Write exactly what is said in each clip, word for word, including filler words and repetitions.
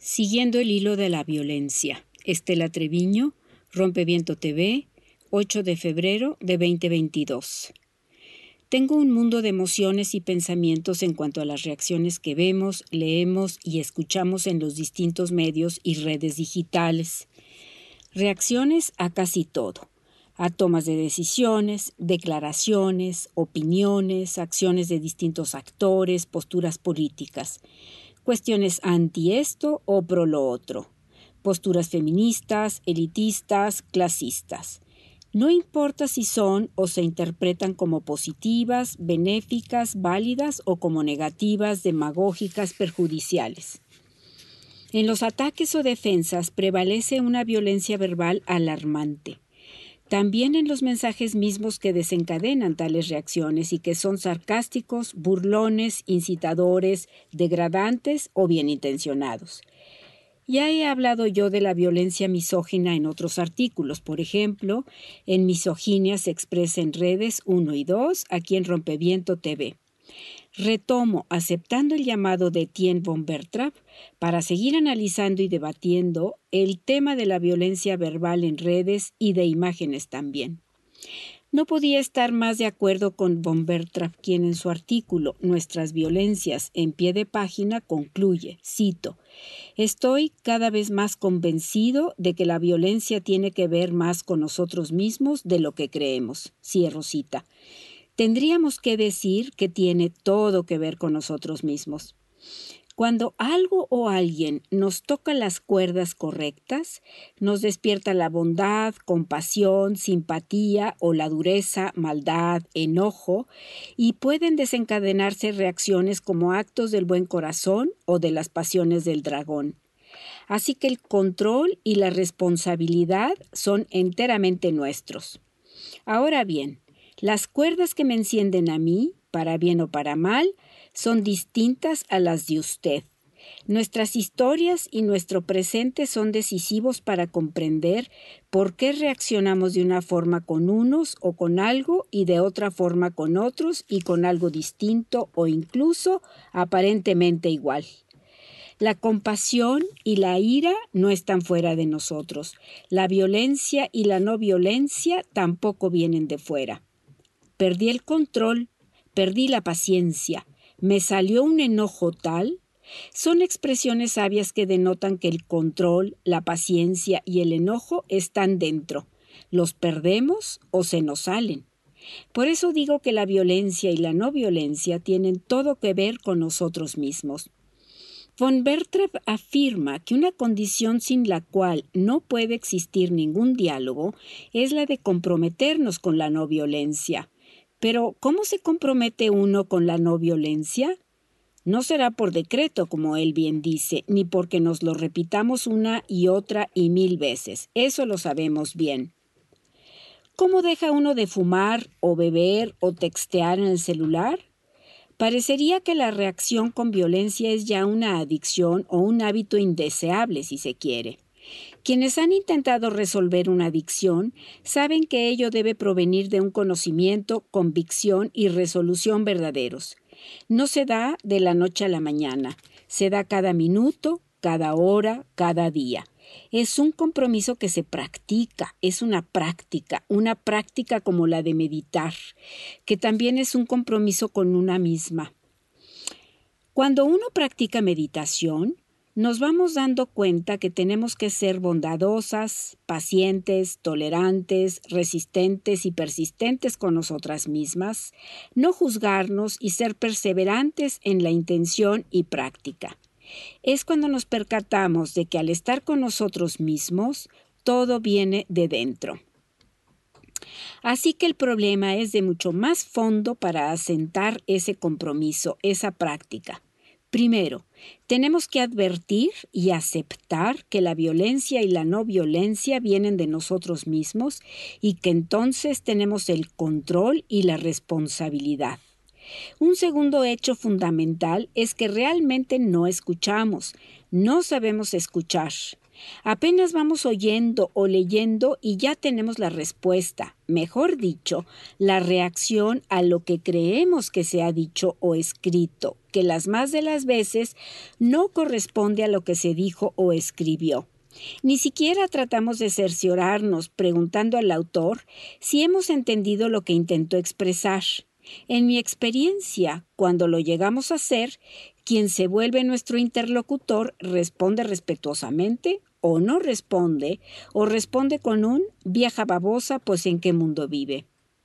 Siguiendo el hilo de la violencia. Estela Treviño, Rompeviento T V, ocho de febrero de veinte veintidós. Tengo un mundo de emociones y pensamientos en cuanto a las reacciones que vemos, leemos y escuchamos en los distintos medios y redes digitales. Reacciones a casi todo, a tomas de decisiones, declaraciones, opiniones, acciones de distintos actores, posturas políticas, cuestiones anti esto o pro lo otro, posturas feministas, elitistas, clasistas. No importa si son o se interpretan como positivas, benéficas, válidas o como negativas, demagógicas, perjudiciales. En los ataques o defensas prevalece una violencia verbal alarmante. También en los mensajes mismos que desencadenan tales reacciones y que son sarcásticos, burlones, incitadores, degradantes o bien intencionados. Ya he hablado yo de la violencia misógina en otros artículos. Por ejemplo, en Misoginia se expresa en redes uno y dos, aquí en Rompeviento T V. Retomo, aceptando el llamado de Etienne von Bertrap, para seguir analizando y debatiendo el tema de la violencia verbal en redes y de imágenes también. No podía estar más de acuerdo con von Bertrap, quien en su artículo Nuestras violencias en pie de página concluye, cito, «Estoy cada vez más convencido de que la violencia tiene que ver más con nosotros mismos de lo que creemos». Cierro cita. Tendríamos que decir que tiene todo que ver con nosotros mismos. Cuando algo o alguien nos toca las cuerdas correctas, nos despierta la bondad, compasión, simpatía o la dureza, maldad, enojo, y pueden desencadenarse reacciones como actos del buen corazón o de las pasiones del dragón. Así que el control y la responsabilidad son enteramente nuestros. Ahora bien, las cuerdas que me encienden a mí, para bien o para mal, son distintas a las de usted. Nuestras historias y nuestro presente son decisivos para comprender por qué reaccionamos de una forma con unos o con algo y de otra forma con otros y con algo distinto o incluso aparentemente igual. La compasión y la ira no están fuera de nosotros. La violencia y la no violencia tampoco vienen de fuera. Perdí el control, perdí la paciencia, me salió un enojo tal. Son expresiones sabias que denotan que el control, la paciencia y el enojo están dentro. Los perdemos o se nos salen. Por eso digo que la violencia y la no violencia tienen todo que ver con nosotros mismos. Von Bertrap afirma que una condición sin la cual no puede existir ningún diálogo es la de comprometernos con la no violencia. Pero, ¿cómo se compromete uno con la no violencia? No será por decreto, como él bien dice, ni porque nos lo repitamos una y otra y mil veces. Eso lo sabemos bien. ¿Cómo deja uno de fumar o beber o textear en el celular? Parecería que la reacción con violencia es ya una adicción o un hábito indeseable, si se quiere. Quienes han intentado resolver una adicción saben que ello debe provenir de un conocimiento, convicción y resolución verdaderos. No se da de la noche a la mañana, se da cada minuto, cada hora, cada día. Es un compromiso que se practica, es una práctica, una práctica como la de meditar, que también es un compromiso con una misma. Cuando uno practica meditación, nos vamos dando cuenta que tenemos que ser bondadosas, pacientes, tolerantes, resistentes y persistentes con nosotras mismas, no juzgarnos y ser perseverantes en la intención y práctica. Es cuando nos percatamos de que al estar con nosotros mismos, todo viene de dentro. Así que el problema es de mucho más fondo para asentar ese compromiso, esa práctica. Primero, tenemos que advertir y aceptar que la violencia y la no violencia vienen de nosotros mismos y que entonces tenemos el control y la responsabilidad. Un segundo hecho fundamental es que realmente no escuchamos, no sabemos escuchar. Apenas vamos oyendo o leyendo y ya tenemos la respuesta, mejor dicho, la reacción a lo que creemos que se ha dicho o escrito, que las más de las veces no corresponde a lo que se dijo o escribió. Ni siquiera tratamos de cerciorarnos preguntando al autor si hemos entendido lo que intentó expresar. En mi experiencia, cuando lo llegamos a hacer, quien se vuelve nuestro interlocutor responde respetuosamente o no responde, o responde con un vieja babosa, pues ¿en qué mundo vive?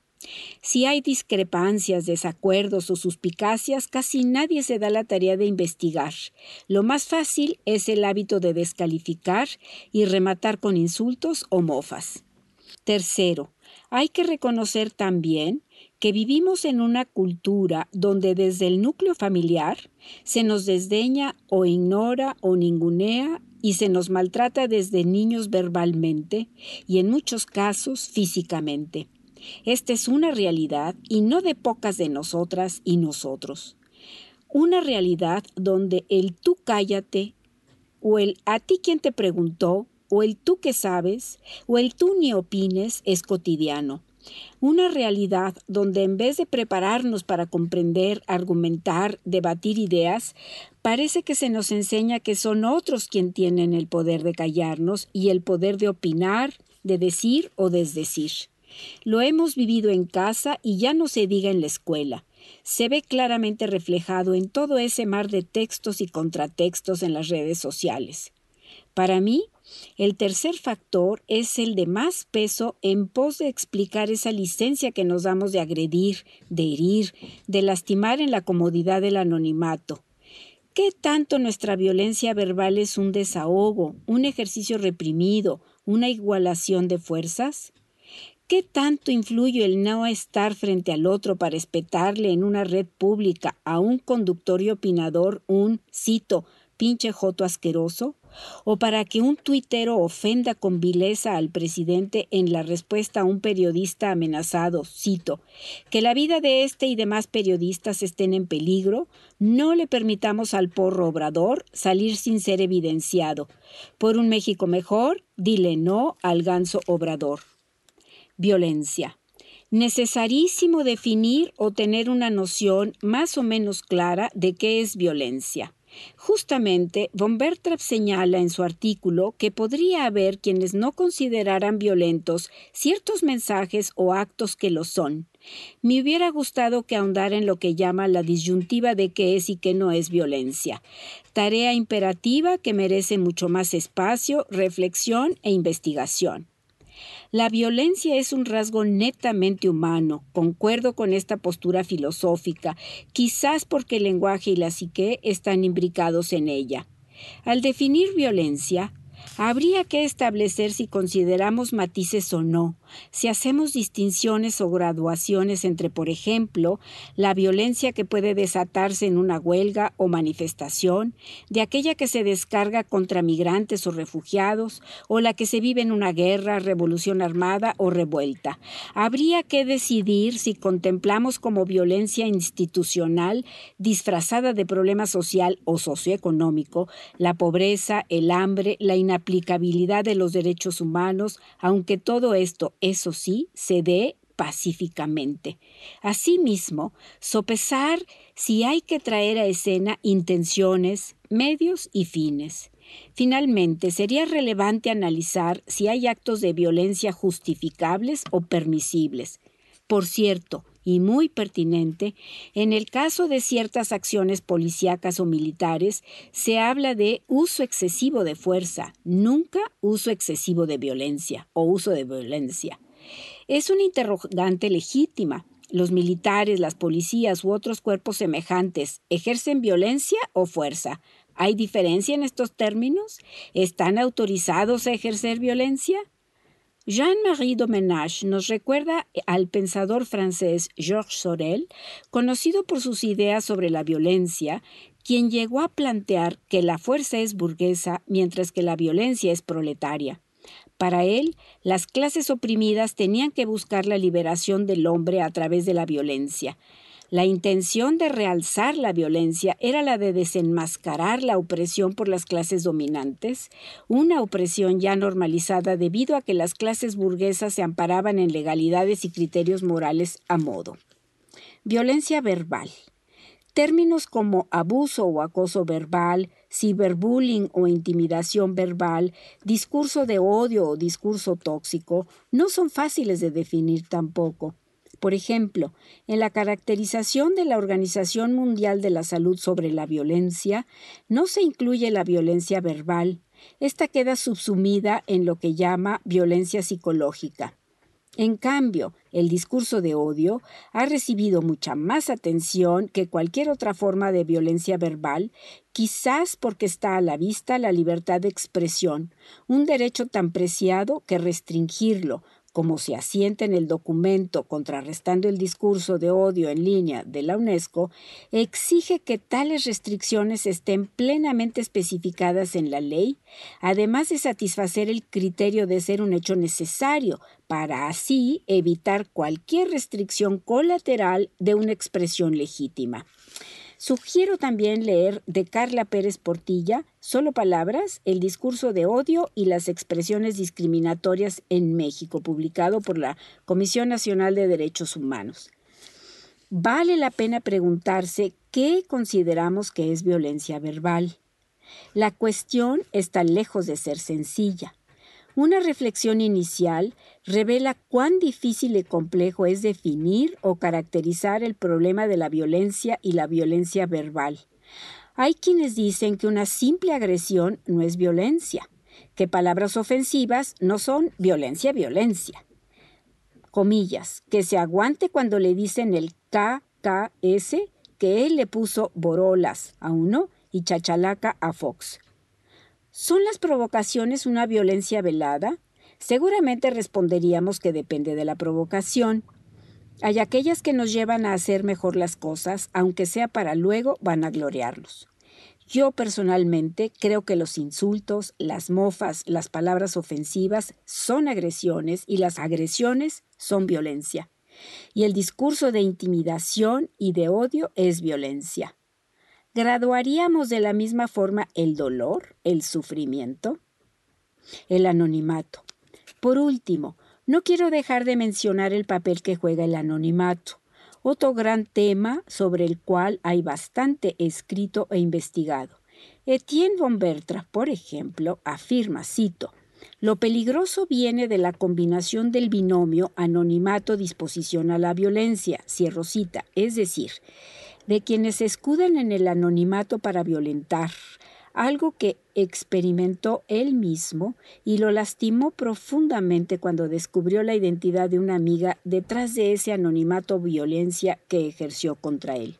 Si hay discrepancias, desacuerdos o suspicacias, casi nadie se da la tarea de investigar. Lo más fácil es el hábito de descalificar y rematar con insultos o mofas. Tercero, hay que reconocer también que vivimos en una cultura donde desde el núcleo familiar se nos desdeña o ignora o ningunea y se nos maltrata desde niños verbalmente y en muchos casos físicamente. Esta es una realidad y no de pocas de nosotras y nosotros. Una realidad donde el tú cállate o el a ti quien te preguntó o el tú que sabes o el tú ni opines es cotidiano. Una realidad donde en vez de prepararnos para comprender, argumentar, debatir ideas, parece que se nos enseña que son otros quienes tienen el poder de callarnos y el poder de opinar, de decir o desdecir. Lo hemos vivido en casa y ya no se diga en la escuela. Se ve claramente reflejado en todo ese mar de textos y contratextos en las redes sociales. Para mí, el tercer factor es el de más peso en pos de explicar esa licencia que nos damos de agredir, de herir, de lastimar en la comodidad del anonimato. ¿Qué tanto nuestra violencia verbal es un desahogo, un ejercicio reprimido, una igualación de fuerzas? ¿Qué tanto influye el no estar frente al otro para espetarle en una red pública a un conductor y opinador un, cito, pinche joto asqueroso? ¿O para que un tuitero ofenda con vileza al presidente en la respuesta a un periodista amenazado, cito, que la vida de este y demás periodistas estén en peligro, no le permitamos al porro Obrador salir sin ser evidenciado? Por un México mejor, dile no al ganso Obrador. Violencia. Necesarísimo definir o tener una noción más o menos clara de qué es violencia. Justamente, von Bertrap señala en su artículo que podría haber quienes no consideraran violentos ciertos mensajes o actos que lo son. Me hubiera gustado que ahondara en lo que llama la disyuntiva de qué es y qué no es violencia. Tarea imperativa que merece mucho más espacio, reflexión e investigación. La violencia es un rasgo netamente humano, concuerdo con esta postura filosófica, quizás porque el lenguaje y la psique están imbricados en ella. Al definir violencia, habría que establecer si consideramos matices o no, si hacemos distinciones o graduaciones entre, por ejemplo, la violencia que puede desatarse en una huelga o manifestación, de aquella que se descarga contra migrantes o refugiados, o la que se vive en una guerra, revolución armada o revuelta. Habría que decidir si contemplamos como violencia institucional, disfrazada de problema social o socioeconómico, la pobreza, el hambre, la inaplicabilidad de los derechos humanos, aunque todo esto, eso sí, se dé pacíficamente. Asimismo, sopesar si hay que traer a escena intenciones, medios y fines. Finalmente, sería relevante analizar si hay actos de violencia justificables o permisibles. Por cierto, y muy pertinente, en el caso de ciertas acciones policíacas o militares, se habla de uso excesivo de fuerza, nunca uso excesivo de violencia o uso de violencia. Es una interrogante legítima. ¿Los militares, las policías u otros cuerpos semejantes ejercen violencia o fuerza? ¿Hay diferencia en estos términos? ¿Están autorizados a ejercer violencia? Jean-Marie Domenach nos recuerda al pensador francés Georges Sorel, conocido por sus ideas sobre la violencia, quien llegó a plantear que la fuerza es burguesa mientras que la violencia es proletaria. Para él, las clases oprimidas tenían que buscar la liberación del hombre a través de la violencia. La intención de realzar la violencia era la de desenmascarar la opresión por las clases dominantes, una opresión ya normalizada debido a que las clases burguesas se amparaban en legalidades y criterios morales a modo. Violencia verbal. Términos como abuso o acoso verbal, ciberbullying o intimidación verbal, discurso de odio o discurso tóxico, no son fáciles de definir tampoco. Por ejemplo, en la caracterización de la Organización Mundial de la Salud sobre la violencia, no se incluye la violencia verbal. Esta queda subsumida en lo que llama violencia psicológica. En cambio, el discurso de odio ha recibido mucha más atención que cualquier otra forma de violencia verbal, quizás porque está a la vista la libertad de expresión, un derecho tan preciado que restringirlo, como se asienta en el documento contrarrestando el discurso de odio en línea de la UNESCO, exige que tales restricciones estén plenamente especificadas en la ley, además de satisfacer el criterio de ser un hecho necesario para así evitar cualquier restricción colateral de una expresión legítima. Sugiero también leer de Carla Pérez Portilla, Solo palabras, el discurso de odio y las expresiones discriminatorias en México, publicado por la Comisión Nacional de Derechos Humanos. Vale la pena preguntarse qué consideramos que es violencia verbal. La cuestión está lejos de ser sencilla. Una reflexión inicial revela cuán difícil y complejo es definir o caracterizar el problema de la violencia y la violencia verbal. Hay quienes dicen que una simple agresión no es violencia, que palabras ofensivas no son violencia, violencia. Comillas, que se aguante cuando le dicen el K K S, que él le puso borolas a uno y chachalaca a Fox. ¿Son las provocaciones una violencia velada? Seguramente responderíamos que depende de la provocación. Hay aquellas que nos llevan a hacer mejor las cosas, aunque sea para luego vanagloriarlos. Yo personalmente creo que los insultos, las mofas, las palabras ofensivas son agresiones y las agresiones son violencia. Y el discurso de intimidación y de odio es violencia. ¿Graduaríamos de la misma forma el dolor, el sufrimiento? El anonimato. Por último, no quiero dejar de mencionar el papel que juega el anonimato, otro gran tema sobre el cual hay bastante escrito e investigado. Etienne von Bertra, por ejemplo, afirma, cito, «Lo peligroso viene de la combinación del binomio anonimato-disposición a la violencia», cierro cita, es decir, de quienes se escudan en el anonimato para violentar, algo que experimentó él mismo y lo lastimó profundamente cuando descubrió la identidad de una amiga detrás de ese anonimato violencia que ejerció contra él.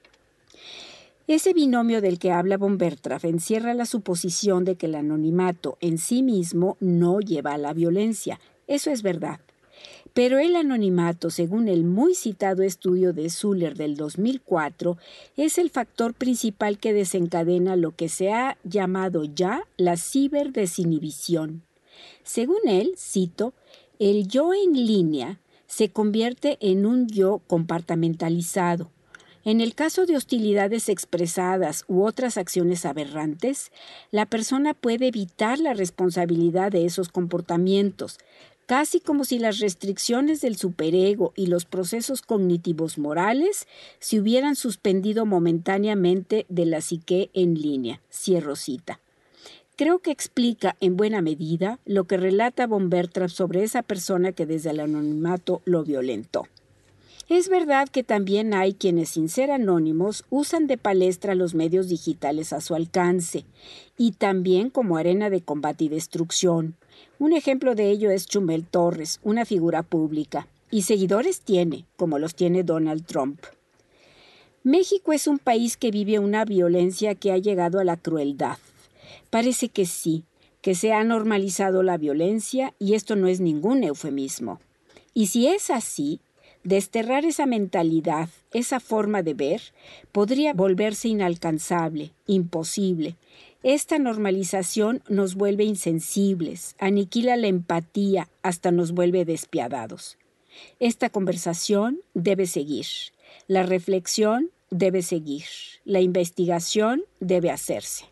Ese binomio del que habla von Bertrand encierra la suposición de que el anonimato en sí mismo no lleva a la violencia. Eso es verdad. Pero el anonimato, según el muy citado estudio de Zuller del dos mil cuatro, es el factor principal que desencadena lo que se ha llamado ya la ciberdesinhibición. Según él, cito, el yo en línea se convierte en un yo compartimentalizado. En el caso de hostilidades expresadas u otras acciones aberrantes, la persona puede evitar la responsabilidad de esos comportamientos, casi como si las restricciones del superego y los procesos cognitivos morales se hubieran suspendido momentáneamente de la psique en línea. Cierro cita. Creo que explica en buena medida lo que relata von Bertrand sobre esa persona que desde el anonimato lo violentó. Es verdad que también hay quienes, sin ser anónimos, usan de palestra los medios digitales a su alcance y también como arena de combate y destrucción. Un ejemplo de ello es Chumel Torres, una figura pública, y seguidores tiene, como los tiene Donald Trump. México es un país que vive una violencia que ha llegado a la crueldad. Parece que sí, que se ha normalizado la violencia y esto no es ningún eufemismo. Y si es así, desterrar esa mentalidad, esa forma de ver, podría volverse inalcanzable, imposible. Esta normalización nos vuelve insensibles, aniquila la empatía, hasta nos vuelve despiadados. Esta conversación debe seguir, la reflexión debe seguir, la investigación debe hacerse.